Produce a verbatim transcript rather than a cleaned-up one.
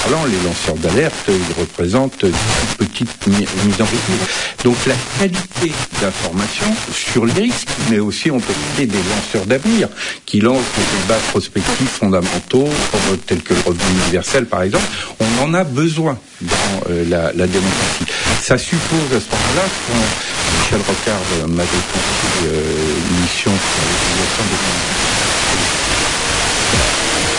parlant, les lanceurs d'alerte, ils représentent une petite mise en rythme. Donc la qualité d'information sur les risques, mais aussi on peut parler des lanceurs d'avenir qui lancent des débats prospectifs fondamentaux, tels que le revenu universel par exemple. On en a besoin dans euh, la, la démocratie. Ça suppose à ce moment-là, quand Michel Rocard m'avait confié euh, une mission sur l'utilisation des